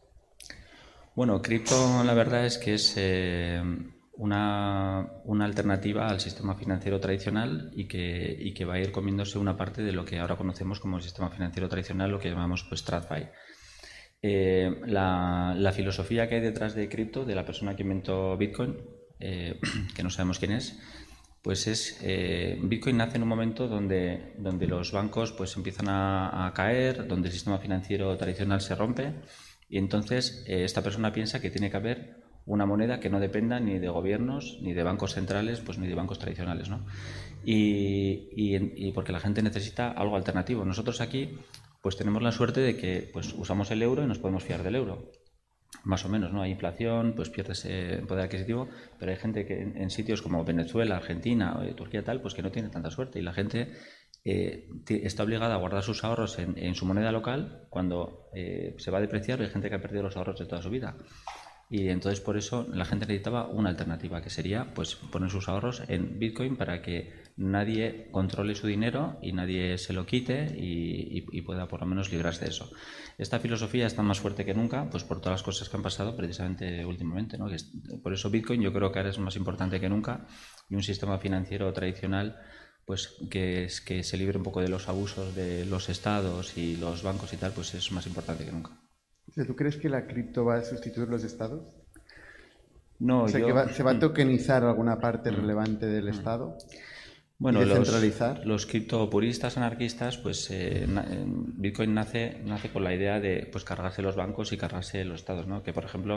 Bueno, cripto la verdad es que es eh, una, una alternativa al sistema financiero tradicional y que, y que va a ir comiéndose una parte de lo que ahora conocemos como el sistema financiero tradicional, lo que llamamos pues TradFi. Eh, la, la filosofía que hay detrás de cripto, de la persona que inventó Bitcoin, eh, que no sabemos quién es, pues es eh, Bitcoin nace en un momento donde, donde los bancos pues empiezan a, a caer, donde el sistema financiero tradicional se rompe y entonces eh, esta persona piensa que tiene que haber una moneda que no dependa ni de gobiernos, ni de bancos centrales, pues ni de bancos tradicionales, ¿no? Y, y, y porque la gente necesita algo alternativo. Nosotros aquí pues tenemos la suerte de que pues usamos el euro y nos podemos fiar del euro. Más o menos, ¿no? Hay inflación, pues pierdes eh, poder adquisitivo, pero hay gente que en, en sitios como Venezuela, Argentina, eh, Turquía tal, pues que no tiene tanta suerte y la gente eh, está obligada a guardar sus ahorros en, en su moneda local cuando eh, se va a depreciar y hay gente que ha perdido los ahorros de toda su vida. Y entonces por eso la gente necesitaba una alternativa que sería pues poner sus ahorros en Bitcoin para que nadie controle su dinero y nadie se lo quite y, y, y pueda por lo menos librarse de eso. Esta filosofía está más fuerte que nunca pues por todas las cosas que han pasado precisamente últimamente, ¿no? Que es, por eso Bitcoin yo creo que ahora es más importante que nunca y un sistema financiero tradicional pues que, es, que se libre un poco de los abusos de los estados y los bancos y tal, pues es más importante que nunca. ¿Tú crees que la cripto va a sustituir los estados? No, o sea, yo... que va, ¿se va a tokenizar alguna parte mm. relevante del mm. estado? Bueno, y los, descentralizar. los criptopuristas anarquistas, pues eh, na- eh, Bitcoin nace, nace con la idea de pues cargarse los bancos y cargarse los estados, ¿no? Que, por ejemplo,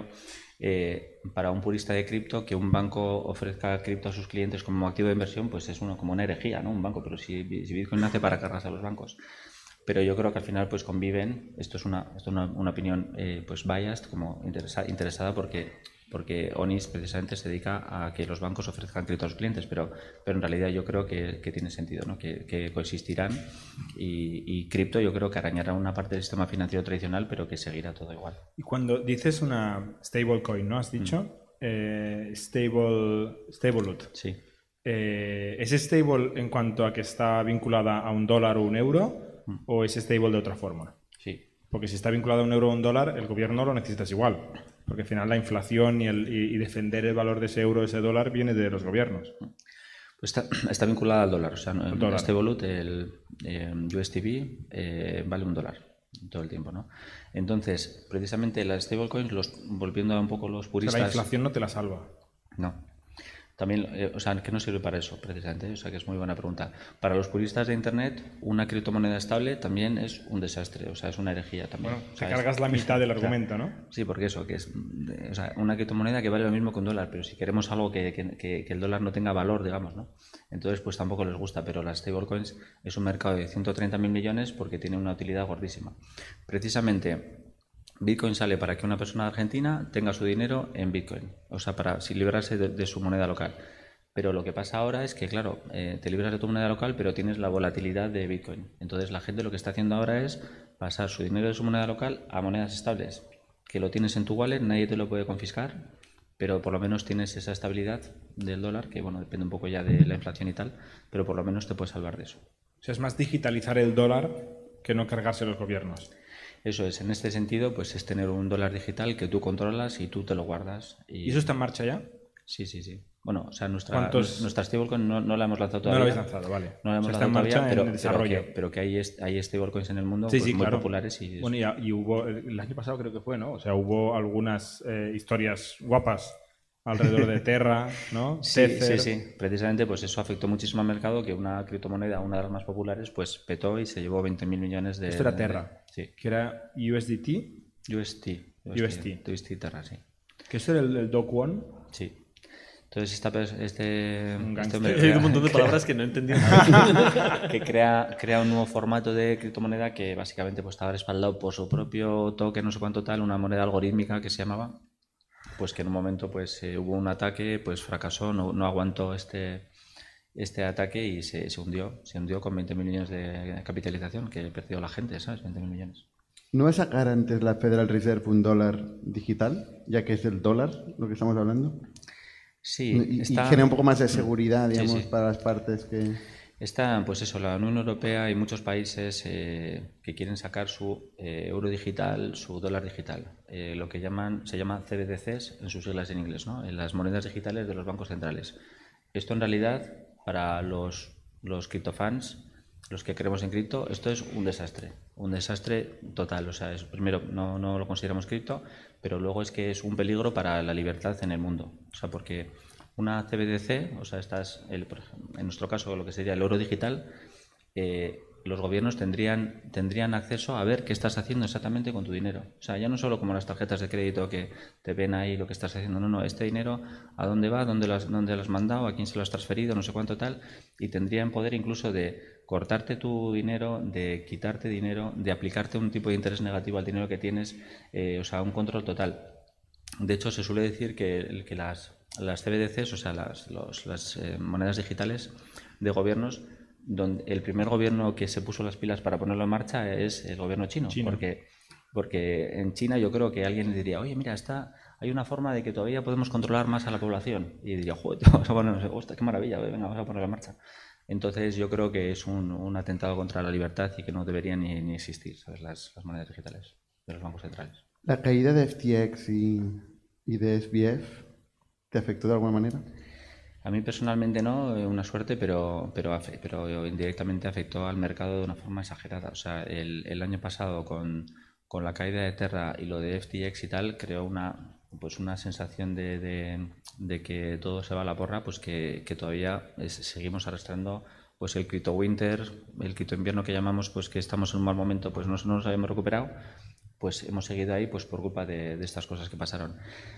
eh, para un purista de cripto, que un banco ofrezca cripto a sus clientes como activo de inversión, pues es uno como una herejía, ¿no? Un banco, pero si, si Bitcoin nace para cargarse a los bancos. Pero yo creo que al final pues conviven, esto es una, esto es una, una opinión eh, pues biased, como interesa, interesada porque, porque Onis precisamente se dedica a que los bancos ofrezcan crédito a los clientes, pero, pero en realidad yo creo que, que tiene sentido, ¿no? que, que coexistirán y, y cripto yo creo que arañará una parte del sistema financiero tradicional, pero que seguirá todo igual. Y cuando dices una stablecoin, ¿no? Has dicho mm. eh, stable, Stableloot. Sí. Eh, ¿Es stable en cuanto a que está vinculada a un dólar o un euro? ¿O es stable de otra forma? Sí. Porque si está vinculado a un euro o un dólar, el gobierno lo necesitas igual. Porque al final la inflación y, el, y, y defender el valor de ese euro o ese dólar viene de los gobiernos. Pues está, está vinculada al dólar. O sea, el dólar. Stableloot, el eh, U S D B, eh, vale un dólar todo el tiempo, ¿no? Entonces, precisamente las stablecoins, los, volviendo a un poco los puristas... O sea, la inflación no te la salva. No. También, eh, o sea, que no sirve para eso, precisamente, o sea, que es muy buena pregunta. Para los puristas de Internet, una criptomoneda estable también es un desastre, o sea, es una herejía también. Bueno, o sea, te cargas es, la mitad del argumento, o sea, ¿no? Sí, porque eso, que es o sea, una criptomoneda que vale lo mismo que un dólar, pero si queremos algo que, que, que, que el dólar no tenga valor, digamos, ¿no? Entonces, pues tampoco les gusta, pero las stablecoins es un mercado de ciento treinta mil millones porque tiene una utilidad gordísima. Precisamente... Bitcoin sale para que una persona de Argentina tenga su dinero en Bitcoin, o sea, para si librarse de, de su moneda local. Pero lo que pasa ahora es que, claro, eh, te libras de tu moneda local, pero tienes la volatilidad de Bitcoin. Entonces, la gente lo que está haciendo ahora es pasar su dinero de su moneda local a monedas estables, que lo tienes en tu wallet, nadie te lo puede confiscar, pero por lo menos tienes esa estabilidad del dólar, que, bueno, depende un poco ya de la inflación y tal, pero por lo menos te puedes salvar de eso. O sea, es más digitalizar el dólar que no cargarse los gobiernos. Eso es, en este sentido, pues es tener un dólar digital que tú controlas y tú te lo guardas. ¿Y, ¿Y eso está en marcha ya? Sí, sí, sí. Bueno, o sea, nuestra, ¿Cuántos... nuestra stablecoin no, no la hemos lanzado todavía. No la habéis lanzado, vale. No la hemos o sea, lanzado está en marcha todavía, pero, en desarrollo. pero que, pero que hay, hay stablecoins en el mundo sí, pues, sí, muy claro. populares. Y, bueno, y, y hubo, el año pasado creo que fue, ¿no? O sea, hubo algunas eh, historias guapas alrededor de Terra, ¿no? Sí, Tether. sí, sí. Precisamente pues eso afectó muchísimo al mercado, que una criptomoneda, una de las más populares, pues petó y se llevó veinte mil millones de... Esto era de, Terra, de, sí. Que era U S D T. U S T. U S T. U S T Terra, sí. ¿Que eso era el, el Doc One? Sí. Entonces esta, este, un este hombre Hay un montón de palabras que no he entendido nada. que crea, crea un nuevo formato de criptomoneda que básicamente pues, estaba respaldado por su propio token, no sé cuánto tal, una moneda algorítmica que se llamaba, pues que en un momento pues eh, hubo un ataque, pues fracasó, no, no aguantó este, este ataque y se, se hundió, se hundió con veinte mil millones de capitalización que perdió la gente, ¿sabes? veinte mil millones. ¿No va a sacar antes la Federal Reserve un dólar digital, ya que es el dólar lo que estamos hablando? Sí, y, está... y genera un poco más de seguridad, digamos, sí, sí. para las partes que... Está, pues eso, la Unión Europea y muchos países eh, que quieren sacar su eh, euro digital, su dólar digital, eh, lo que llaman, se llama C B D Cs en sus siglas en inglés, ¿no? En las monedas digitales de los bancos centrales. Esto en realidad, para los, los criptofans, los que creemos en cripto, esto es un desastre, un desastre total. O sea, es, primero no, no lo consideramos cripto, pero luego es que es un peligro para la libertad en el mundo. O sea, porque una C B D C, o sea, estas, el, por ejemplo, en nuestro caso lo que sería el oro digital, eh, los gobiernos tendrían, tendrían acceso a ver qué estás haciendo exactamente con tu dinero. O sea, ya no solo como las tarjetas de crédito que te ven ahí lo que estás haciendo, no, no, este dinero, ¿a dónde va? ¿Dónde lo has, dónde lo has mandado? ¿A quién se lo has transferido? No sé cuánto tal. Y tendrían poder incluso de cortarte tu dinero, de quitarte dinero, de aplicarte un tipo de interés negativo al dinero que tienes, eh, o sea, un control total. De hecho, se suele decir que, que las, las C B D Cs, o sea, las, los, las eh, monedas digitales de gobiernos, donde el primer gobierno que se puso las pilas para ponerlo en marcha es el gobierno chino, Chino. porque porque en China yo creo que alguien diría, oye, mira, está, hay una forma de que todavía podemos controlar más a la población, y diría, joder, vamos a ponernos, hostia, qué maravilla, venga, vamos a ponerlo en marcha. Entonces yo creo que es un, un atentado contra la libertad y que no deberían ni, ni existir, ¿sabes? Las, las monedas digitales de los bancos centrales. ¿La caída de F T X y, y de S B F te afectó de alguna manera? A mí personalmente no, una suerte, pero, pero, pero indirectamente afectó al mercado de una forma exagerada. O sea, el, el año pasado con, con la caída de Terra y lo de F T X y tal, creó una, pues una sensación de, de, de que todo se va a la porra, pues que, que todavía es, seguimos arrastrando pues el cripto winter, el cripto invierno que llamamos, pues que estamos en un mal momento, pues no, no nos habíamos recuperado, pues hemos seguido ahí pues por culpa de, de estas cosas que pasaron.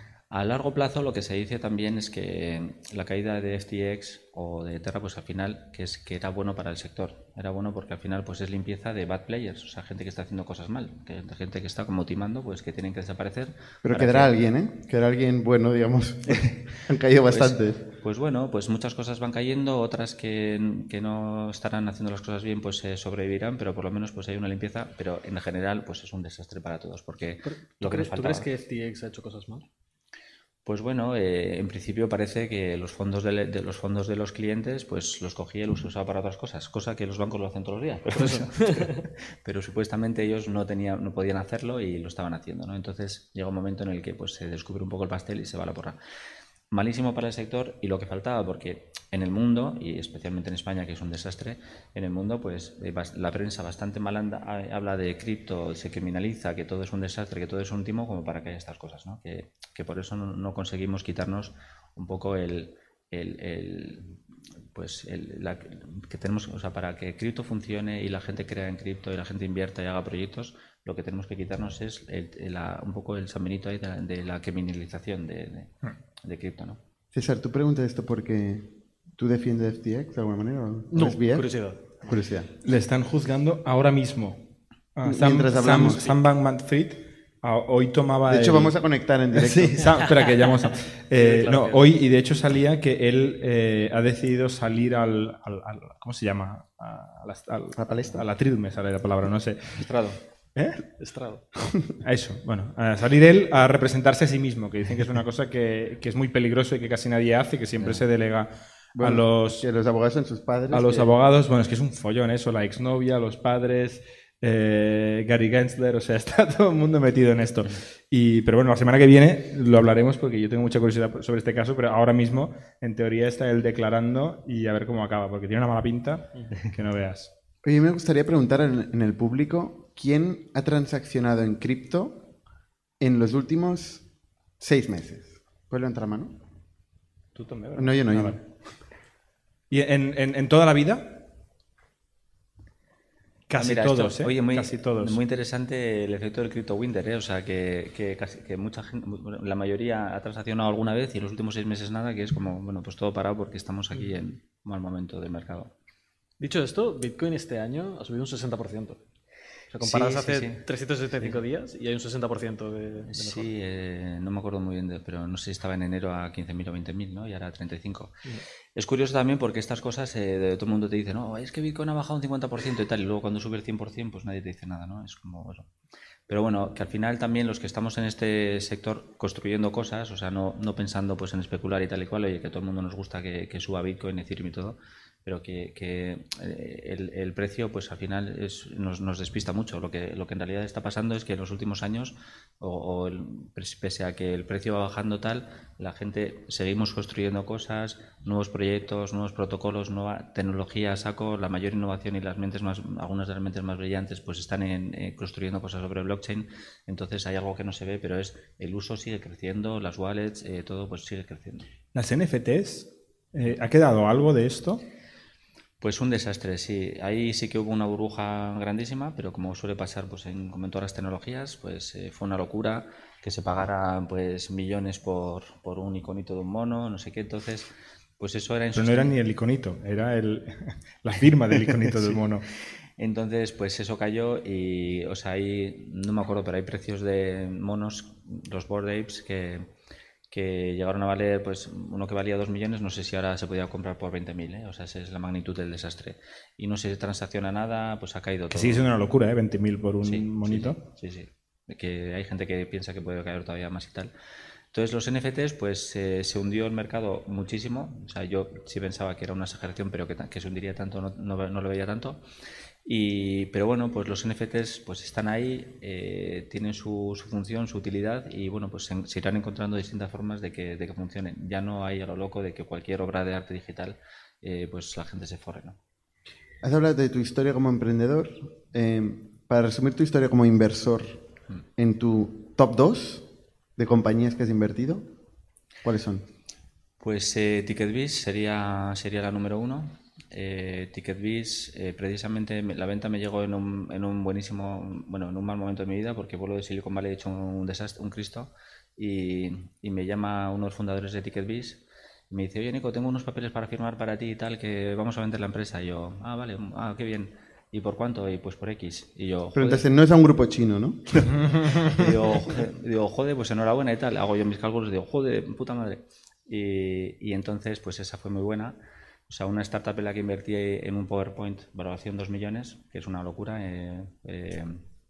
A largo plazo lo que se dice también es que la caída de F T X o de Terra, pues al final, que es que era bueno para el sector. Era bueno porque al final pues es limpieza de bad players, o sea, gente que está haciendo cosas mal, que gente que está como timando, pues que tienen que desaparecer. Pero quedará que... alguien, ¿eh? Quedará alguien bueno, digamos. Han caído pues, bastantes. Pues bueno, pues muchas cosas van cayendo, otras que, que no estarán haciendo las cosas bien, pues eh, sobrevivirán, pero por lo menos pues hay una limpieza, pero en general pues es un desastre para todos, porque lo que nos faltaba... ¿Tú crees que F T X ha hecho cosas mal? Pues bueno, eh, en principio parece que los fondos de, de los fondos de los clientes, pues los cogía y los usaba para otras cosas, cosa que los bancos lo hacen todos los días. Pero, pero, pero supuestamente ellos no tenían, no podían hacerlo y lo estaban haciendo, ¿no? Entonces llega un momento en el que pues se descubre un poco el pastel y se va a la porra. Malísimo para el sector y lo que faltaba, porque en el mundo, y especialmente en España, que es un desastre, en el mundo pues la prensa bastante mal anda, habla de cripto, se criminaliza, que todo es un desastre, que todo es un timo, como para que haya estas cosas, ¿no? Que, que por eso no, no conseguimos quitarnos un poco el... el, el pues el, la, que tenemos, o sea, para que cripto funcione y la gente crea en cripto y la gente invierta y haga proyectos, lo que tenemos que quitarnos es el, el, la, un poco el San Benito ahí de la, de la criminalización de, de, de cripto, ¿no? César, ¿tú preguntas esto porque tú defiendes F T X de alguna manera? ¿O no, bien? curiosidad. Curiosidad. Le están juzgando ahora mismo. Uh, Sam, Mientras hablamos. Sam, Sam Bankman-Fried uh, hoy tomaba... De hecho, el... vamos a conectar en directo. Sí, Sam, espera que llamamos a... eh, no, hoy, y de hecho salía que él eh, ha decidido salir al, al, al... ¿Cómo se llama? A, a, la, al, ¿A la palestra? A la tril, me sale la palabra, no sé. Estrado. ¿Eh? Estrado. A eso, bueno, a salir él a representarse a sí mismo, que dicen que es una cosa que, que es muy peligroso y que casi nadie hace, que siempre se delega bueno, a los... Que los abogados son sus padres. A los que... abogados, bueno, es que es un follón eso, la exnovia, los padres, eh, Gary Gensler, o sea, está todo el mundo metido en esto. Y, pero bueno, la semana que viene lo hablaremos porque yo tengo mucha curiosidad sobre este caso, pero ahora mismo, en teoría, está él declarando y a ver cómo acaba, porque tiene una mala pinta que no veas. Oye, me gustaría preguntar en, en el público, ¿quién ha transaccionado en cripto en los últimos seis meses? ¿Puedes levantar la mano? Tú también, ¿verdad? No, yo no. Ah, yo vale. no. ¿Y en, en, en toda la vida? Casi Ah, mira, todos, esto, ¿eh? Oye, muy, Casi todos. muy interesante el efecto del cripto winter, ¿eh? O sea, que, que, casi, que mucha gente, la mayoría ha transaccionado alguna vez y en los últimos seis meses nada, que es como, bueno, pues todo parado porque estamos aquí en un mal momento del mercado. Dicho esto, Bitcoin este año ha subido un sesenta por ciento. O sea, comparadas Sí, sí, hace sí. trescientos setenta y cinco Sí. días y hay un sesenta por ciento de, de mejora. Sí, eh, no me acuerdo muy bien, de, pero no sé si estaba en enero a quince mil o veinte mil, ¿no? Y ahora a treinta y cinco. Mm. Es curioso también porque estas cosas, eh, de, todo el mundo te dice, no, es que Bitcoin ha bajado un cincuenta por ciento y tal, y luego cuando sube el cien por ciento, pues nadie te dice nada, ¿no? Es como eso. Pero bueno, que al final también los que estamos en este sector construyendo cosas, o sea, no, no pensando pues en especular y tal y cual, oye, que a todo el mundo nos gusta que, que suba Bitcoin, Ethereum y todo, pero que, que el, el precio pues al final es, nos, nos despista mucho. Lo que, lo que en realidad está pasando es que en los últimos años, o, o el, pese a que el precio va bajando tal, la gente seguimos construyendo cosas, nuevos proyectos, nuevos protocolos, nueva tecnología, saco, la mayor innovación y las mentes más, algunas de las mentes más brillantes pues están en, eh, construyendo cosas sobre blockchain. Entonces hay algo que no se ve, pero es el uso sigue creciendo, las wallets, eh, todo pues sigue creciendo. ¿Las N F Ts? Eh, ¿Ha quedado algo de esto? Pues un desastre, sí. Ahí sí que hubo una burbuja grandísima, pero como suele pasar pues en, como en todas las tecnologías, pues eh, fue una locura que se pagara pues millones por, por un iconito de un mono, no sé qué. Entonces, pues eso era insostenible. Pero no era ni el iconito, era el, la firma del iconito sí. del mono. Entonces, pues eso cayó y, o sea, ahí, no me acuerdo, pero hay precios de monos, los Bored Apes, que... que llegaron a valer, pues uno que valía dos millones, no sé si ahora se podía comprar por veinte mil, ¿eh? O sea, esa es la magnitud del desastre. Y no se transacciona nada, pues ha caído todo. Que sigue siendo una locura, ¿eh? veinte mil por un sí, monito. Sí, sí, sí. Que hay gente que piensa que puede caer todavía más y tal. Entonces, los N F Ts, pues eh, se hundió el mercado muchísimo. O sea, yo sí pensaba que era una exageración, pero que, que se hundiría tanto, no, no, no lo veía tanto. Y, pero bueno, pues los N F Ts pues están ahí, eh, tienen su, su función, su utilidad y bueno, pues se, se irán encontrando distintas formas de que, de que funcionen. Ya no hay a lo loco de que cualquier obra de arte digital eh, pues la gente se forre, ¿no? Has hablado de tu historia como emprendedor. Eh, para resumir tu historia como inversor, mm. en tu top dos de compañías que has invertido, ¿cuáles son? Pues eh, TicketBiz sería, sería la número uno. Eh, TicketBiz, eh, precisamente me- la venta me llegó en un, en un buenísimo, bueno, en un mal momento de mi vida, porque vuelo de Silicon Valley he hecho un desastre, un Cristo, y, y me llama uno de los fundadores de TicketBiz y me dice, oye Nico, tengo unos papeles para firmar para ti y tal, que vamos a vender la empresa. Y yo, ah, vale, ah, qué bien. ¿Y por cuánto? Y pues por X. Y yo, Pero joder. entonces no es a un grupo chino, ¿no? Y digo, joder, digo, joder, pues enhorabuena y tal. Hago yo mis cálculos y digo, joder, puta madre. Y, y entonces, pues esa fue muy buena. O sea, una startup en la que invertí en un PowerPoint, valoración dos millones, que es una locura. Eh, eh,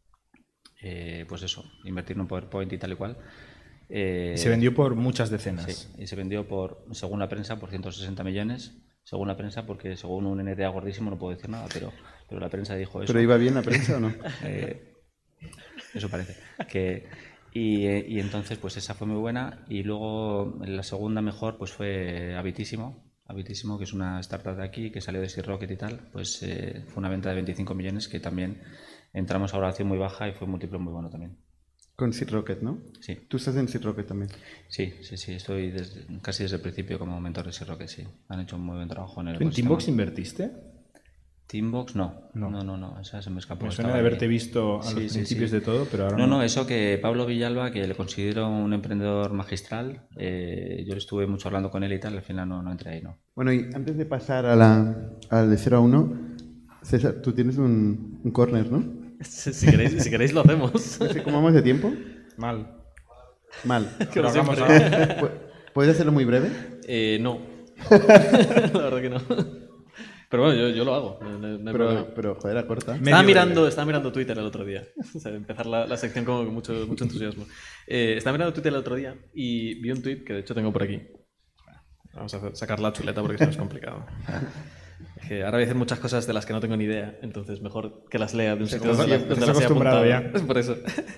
eh, pues eso, invertir en un PowerPoint y tal y cual. Eh, Y se vendió por muchas decenas. Sí, y se vendió por, según la prensa, por ciento sesenta millones. Según la prensa, porque según un N D A gordísimo no puedo decir nada, pero, pero la prensa dijo eso. ¿Pero iba bien la prensa o no? Eh, eso parece. Que, y, eh, y entonces, pues esa fue muy buena. Y luego la segunda mejor pues fue Habitísimo. Habitísimo, que es una startup de aquí que salió de Sea Rocket y tal. Pues eh, fue una venta de veinticinco millones que también entramos a valoración muy baja y fue un múltiplo muy bueno también. Con Seed Rocket, ¿no? Sí, Tú estás en Seed Rocket también. sí, sí, sí. Estoy desde- casi desde el principio como mentor de Sea Rocket, sí. Han hecho un muy buen trabajo en el ¿Tú en ecosistema. Teambox invertiste? Teambox no. No. No, no, no. Esa se me escapó. Me suena Estaba de ahí. haberte visto a Sí, los sí, principios sí. de todo, pero ahora No, no. no, eso que Pablo Villalba, que le considero un emprendedor magistral, eh, yo estuve mucho hablando con él y tal, al final no, no entré ahí, ¿no? Bueno, y antes de pasar a la, al de cero a uno, César, tú tienes un, un corner, ¿no? Si, si queréis, si queréis lo hacemos. No sé cómo vamos de tiempo. Mal. Mal. Pero hagamos siempre. ahora. Pu- ¿Puedes hacerlo muy breve? Eh, no. La verdad que no. Pero bueno, yo, yo lo hago. No, no- no hay problema. Pero, pero joder, acorta. Medio Estaba mirando, breve. estaba mirando Twitter el otro día. O sea, empezar la, la sección como con mucho, mucho entusiasmo. Eh, estaba mirando Twitter el otro día y vi un tweet que de hecho tengo por aquí. Vamos a hacer- sacar la chuleta porque si no es complicado. Que ahora voy a decir muchas cosas de las que no tengo ni idea, entonces mejor que las lea de un sitio donde, Estás las- donde las he acostumbrado apuntado. ya. Es por eso.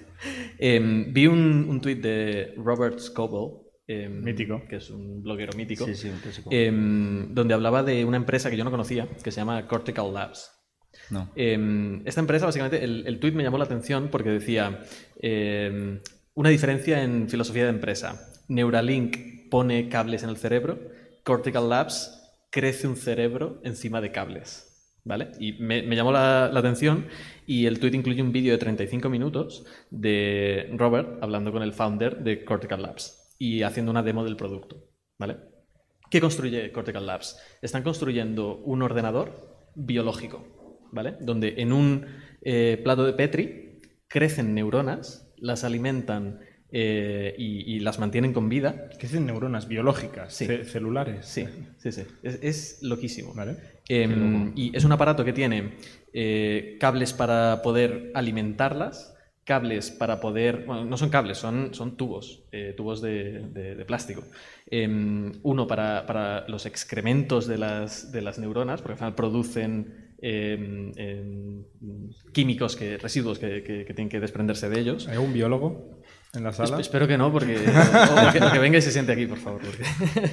Em, vi un, un tweet de Robert Scoble, em, Mítico. que es un bloguero mítico, Sí, sí, un clásico. em, donde hablaba de una empresa que yo no conocía, que se llama Cortical Labs. No. Eh, esta empresa, básicamente, el, el tuit me llamó la atención porque decía eh, una diferencia en filosofía de empresa. Neuralink pone cables en el cerebro, Cortical Labs crece un cerebro encima de cables. ¿Vale? Y me, me llamó la, la atención y el tuit incluye un vídeo de treinta y cinco minutos de Robert hablando con el founder de Cortical Labs y haciendo una demo del producto. ¿Vale? ¿Qué construye Cortical Labs? Están construyendo un ordenador biológico, ¿vale? Donde en un eh, plato de Petri crecen neuronas, las alimentan eh, y, y las mantienen con vida. ¿Qué dicen neuronas biológicas? Sí. ce- celulares. Sí, sí, sí. Es, es loquísimo. Vale. Em, y es un aparato que tiene eh, cables para poder alimentarlas, cables para poder... Bueno, no son cables, son, son tubos, eh, tubos de, de- de plástico. Em, uno para, para los excrementos de las, de las neuronas, porque al final producen em, em, químicos, que, residuos que, que- que tienen que desprenderse de ellos. ¿Hay algún biólogo en la sala? Esp- Espero que no, porque. O, o que, o que venga y se siente aquí, por favor. porque-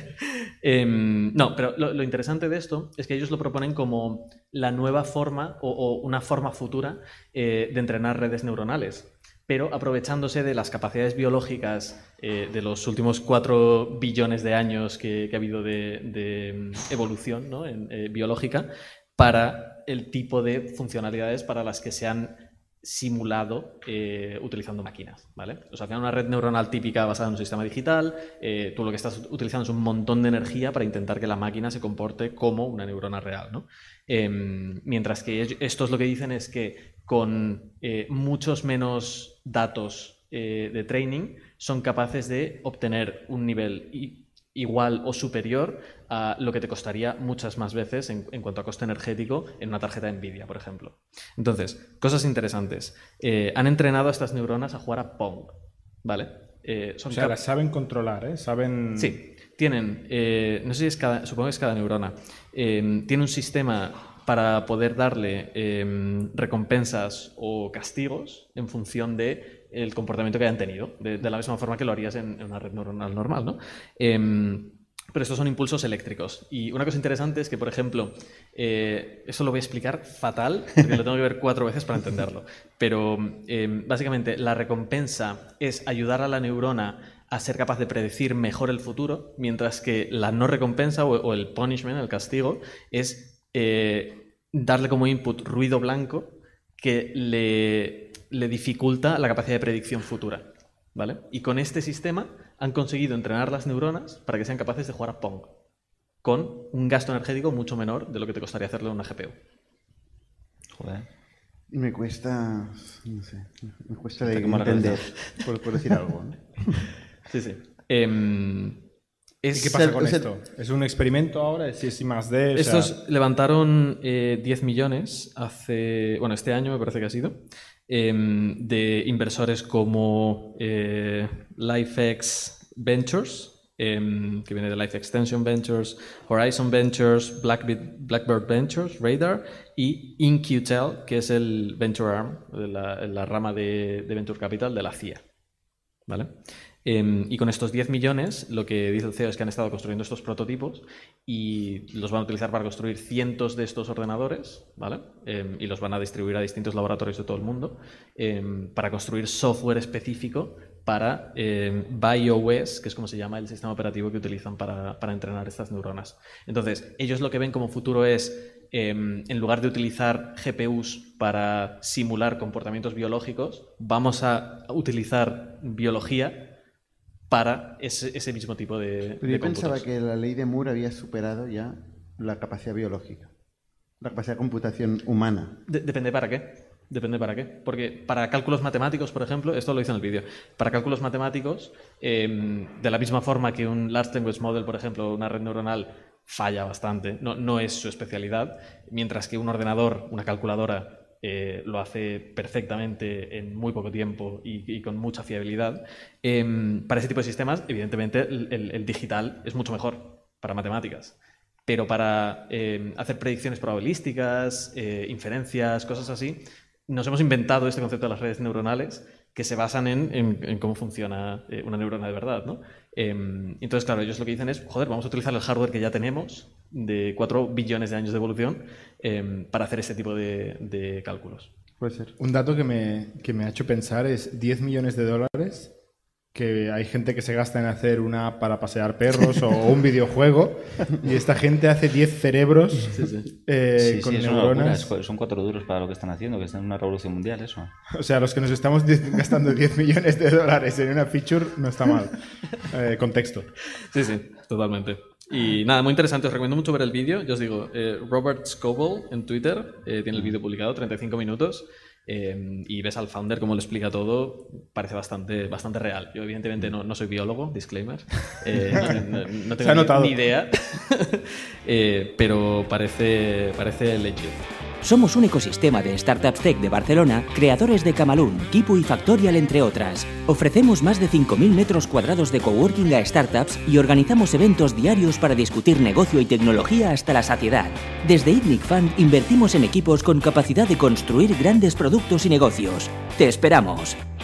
Em, no, pero lo, lo interesante de esto es que ellos lo proponen como la nueva forma o, o una forma futura eh, de entrenar redes neuronales, pero aprovechándose de las capacidades biológicas eh, de los últimos cuatro billones de años que, que ha habido de, de evolución, ¿no? en, eh, biológica para el tipo de funcionalidades para las que se han simulado eh, utilizando máquinas, ¿vale? O sea, al final una red neuronal típica basada en un sistema digital, eh, tú lo que estás utilizando es un montón de energía para intentar que la máquina se comporte como una neurona real, ¿no? Eh, mientras que ellos- estos lo que dicen es que con eh, muchos menos datos eh, de training son capaces de obtener un nivel i- igual o superior a lo que te costaría muchas más veces en, en cuanto a coste energético en una tarjeta Nvidia, por ejemplo. Entonces, cosas interesantes. Eh, han entrenado a estas neuronas a jugar a Pong, ¿vale? Eh, son O sea, cap- las saben controlar, ¿eh? Saben... Sí, tienen, eh, no sé si es cada, supongo que es cada neurona, eh, tiene un sistema para poder darle eh, recompensas o castigos en función de el comportamiento que hayan tenido, de, de la misma forma que lo harías en, en una red neuronal normal, ¿no? Eh, pero estos son impulsos eléctricos. Y una cosa interesante es que, por ejemplo, eh, eso lo voy a explicar fatal, porque lo tengo que ver cuatro veces para entenderlo. Pero eh, básicamente la recompensa es ayudar a la neurona a ser capaz de predecir mejor el futuro, mientras que la no recompensa o, o el punishment, el castigo, es eh, darle como input ruido blanco que le, le dificulta la capacidad de predicción futura, ¿vale? Y con este sistema han conseguido entrenar las neuronas para que sean capaces de jugar a Pong, con un gasto energético mucho menor de lo que te costaría hacerlo en una G P U. Joder. Me cuesta, no sé, me cuesta de entender, por, por decir algo, ¿no? Sí, sí. Eh, es, ¿Y qué pasa con o sea, esto? ¿Es un experimento ahora? ¿Es I más D? O estos sea... levantaron eh, diez millones hace, bueno, este año me parece que ha sido, eh, de inversores como eh, LifeX Ventures, eh, que viene de Life Extension Ventures, Horizon Ventures, Blackbird, Blackbird Ventures, Radar, y In Q Tel, que es el Venture Arm, la, la rama de, de Venture Capital de la C I A. ¿Vale? Eh, y con estos diez millones, lo que dice el C E O es que han estado construyendo estos prototipos y los van a utilizar para construir cientos de estos ordenadores, ¿vale? Eh, y los van a distribuir a distintos laboratorios de todo el mundo eh, para construir software específico para eh, BioOS, que es como se llama el sistema operativo que utilizan para, para entrenar estas neuronas. Entonces, ellos lo que ven como futuro es, eh, en lugar de utilizar G P Us para simular comportamientos biológicos, vamos a utilizar biología para ese, ese mismo tipo de, Pero de yo pensaba cómputos. que la ley de Moore había superado ya la capacidad biológica, la capacidad de computación humana. De- depende para qué. Depende para qué. Porque para cálculos matemáticos, por ejemplo, esto lo hice en el vídeo, para cálculos matemáticos, eh, de la misma forma que un Large Language Model, por ejemplo, una red neuronal, falla bastante, no, no es su especialidad, mientras que un ordenador, una calculadora, Eh, lo hace perfectamente en muy poco tiempo y, y con mucha fiabilidad. Eh, para ese tipo de sistemas, evidentemente, el, el- el digital es mucho mejor para matemáticas. Pero para eh, hacer predicciones probabilísticas, eh, inferencias, cosas así, nos hemos inventado este concepto de las redes neuronales que se basan en, en- en cómo funciona eh, una neurona de verdad, ¿no? Eh, entonces, claro, ellos lo que dicen es, joder, vamos a utilizar el hardware que ya tenemos de cuatro billones de años de evolución eh, para hacer este tipo de, de cálculos. Puede ser. Un dato que me, que me ha hecho pensar es diez millones de dólares que hay gente que se gasta en hacer una app para pasear perros o un videojuego y esta gente hace diez cerebros eh, Sí, con sí, es una locura. neuronas. Es- Son cuatro duros para lo que están haciendo, que están en una revolución mundial, eso. O sea, los que nos estamos di- gastando diez millones de dólares en una feature no está mal. Eh, contexto. Sí, sí, totalmente. Y nada, muy interesante. Os recomiendo mucho ver el vídeo. Yo os digo, eh, Robert Scoble en Twitter eh, tiene el vídeo publicado, treinta y cinco minutos. eh, y ves al founder cómo le explica todo. Parece bastante, bastante real. Yo, evidentemente, no, no soy biólogo, disclaimer. Eh, no, no- no Se tengo ha ni- notado. ni idea. Eh, pero parece, parece legit. Somos un ecosistema de startups tech de Barcelona, creadores de Camalún, Kipu y Factorial, entre otras. Ofrecemos más de cinco mil metros cuadrados de coworking a startups y organizamos eventos diarios para discutir negocio y tecnología hasta la saciedad. Desde Itnic Fund invertimos en equipos con capacidad de construir grandes productos y negocios. ¡Te esperamos!